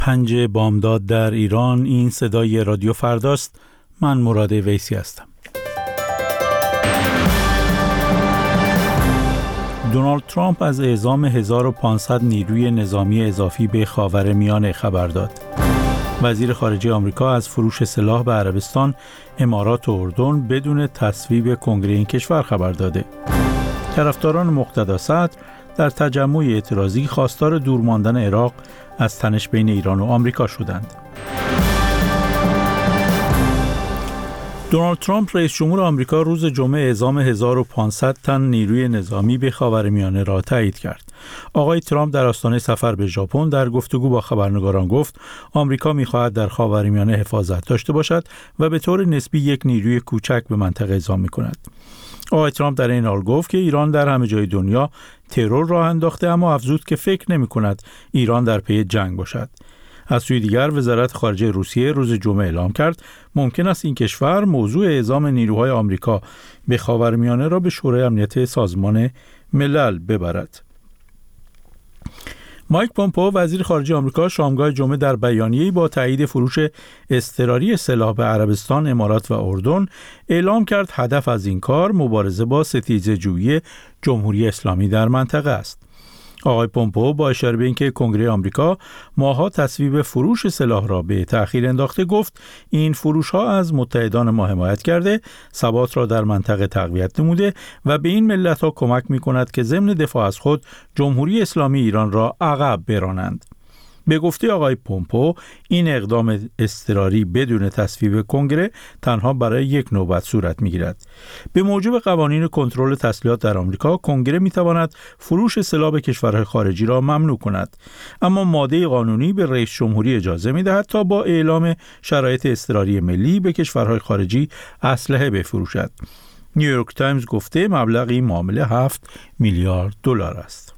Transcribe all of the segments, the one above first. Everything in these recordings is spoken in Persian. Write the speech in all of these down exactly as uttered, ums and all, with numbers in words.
پنج بامداد در ایران. این صدای رادیو فرداست. من مراد ویسی هستم. دونالد ترامپ از اعزام هزار و پانصد نیروی نظامی اضافی به خاورمیانه خبر داد. وزیر خارجه آمریکا از فروش سلاح به عربستان، امارات و اردن بدون تصویب کنگره این کشور خبر داده. طرفداران مقتدا صدر در تجمع اعتراضی خواستار دور ماندن عراق از تنش بین ایران و آمریکا شدند. دونالد ترامپ رئیس جمهور آمریکا روز جمعه اعزام هزار و پانصد تن نیروی نظامی به خاورمیانه را تایید کرد. آقای ترامپ در آستانه سفر به ژاپن در گفتگو با خبرنگاران گفت آمریکا می‌خواهد در خاورمیانه حفاظت داشته باشد و به طور نسبی یک نیروی کوچک به منطقه اعزام می‌کند. آقای ترامپ در این حال گفت که ایران در همه جای دنیا ترور راه انداخته، اما افزود که فکر نمی‌کند ایران در پی جنگ باشد. از سوی دیگر وزارت خارجه روسیه روز جمعه اعلام کرد ممکن است این کشور موضوع اعزام نیروهای آمریکا به خاورمیانه را به شورای امنیت سازمان ملل ببرد. مایک پومپئو وزیر خارجه آمریکا شامگاه جمعه در بیانیه‌ای با تایید فروش اضطراری سلاح به عربستان، امارات و اردن اعلام کرد هدف از این کار مبارزه با ستیزه‌جویی جمهوری اسلامی در منطقه است. آقای پومپئو با اشاره به اینکه کنگره آمریکا ماه‌ها تصویب فروش سلاح را به تأخیر انداخته گفت این فروش‌ها از متحدان ما حمایت کرده، ثبات را در منطقه تقویت نموده و به این ملت‌ها کمک می‌کند که ضمن دفاع از خود جمهوری اسلامی ایران را عقب برانند. به گفته آقای پومپئو این اقدام اضطراری بدون تصویب کنگره تنها برای یک نوبت صورت می‌گیرد. به موجب قوانین کنترل تسلیحات در آمریکا کنگره می‌تواند فروش سلاح به کشورهای خارجی را ممنوع کند، اما ماده قانونی به رئیس جمهوری اجازه می‌دهد تا با اعلام شرایط اضطراری ملی به کشورهای خارجی اسلحه بفروشد. نیویورک تایمز گفته مبلغ این معامله هفت میلیارد دلار است.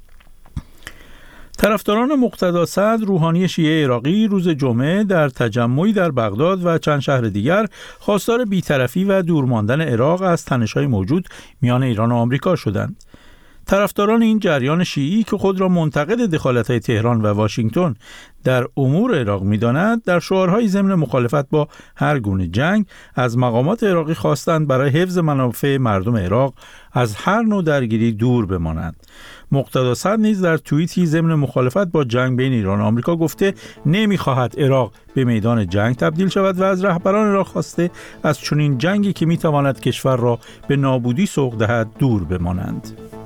طرفداران مقتدا صدر روحانی شیعه عراقی روز جمعه در تجمعی در بغداد و چند شهر دیگر خواستار بی‌طرفی و دور ماندن عراق از تنش‌های موجود میان ایران و آمریکا شدند. طرفداران این جریان شیعی که خود را منتقد دخالت‌های تهران و واشنگتن در امور عراق می‌دانند، در شعارهای ضمن مخالفت با هر گونه جنگ از مقامات عراقی خواستند برای حفظ منافع مردم عراق از هر نوع درگیری دور بمانند. مقتدا صدر نیز در توییتی ضمن مخالفت با جنگ بین ایران و آمریکا گفته نمی‌خواهد عراق به میدان جنگ تبدیل شود و از رهبران عراق خواسته از چنین جنگی که می‌تواند کشور را به نابودی سوق دهد دور بمانند.